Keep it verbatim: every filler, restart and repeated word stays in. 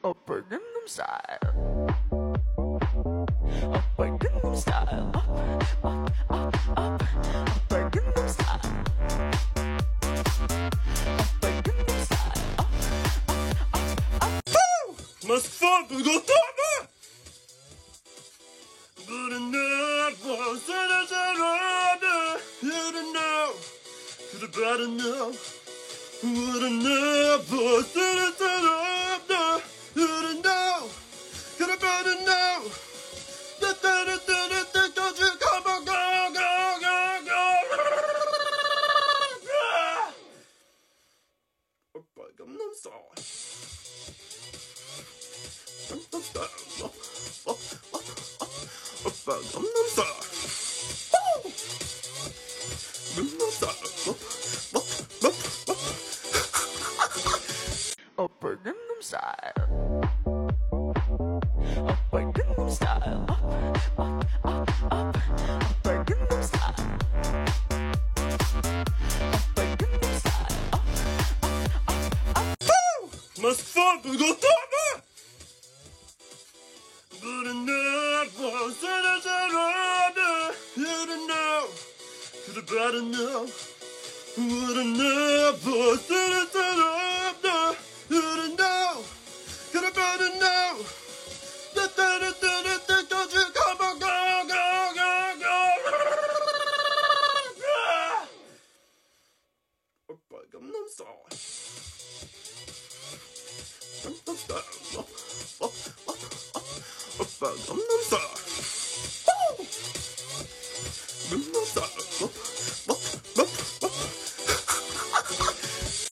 Upper Gangnam Style. Upper Gangnam Style. Up, up, up, up. Upper Gangnam Style. Upper Gangnam Style. Up, up, up, up. Woo! Mas fuck, we go top. Good enough was it another. Good enough. Could have bad enough. Good enough was it another. Good enough. Could have bad enough. Da da da da da da. Don't you come on, go go go go. Upper Gangnam Style. Gangnam Style. Upper Gangnam Style. Woo! Gangnam Style. Upper Gangnam Style. Upper Gangnam Style. Up, up, up, up. Upper Gangnam Style. Upper Gangnam Style. Up, up, up, up. Woo! Mas fuck, we go top. Good enough was it another. Good enough. Could have bad enough. Good enough was it another. Good enough. Could have bad enough. Da da da da da da. Don't you come on, go go go go. Upper Gangnam Style. Gangnam Style. Upper Gangnam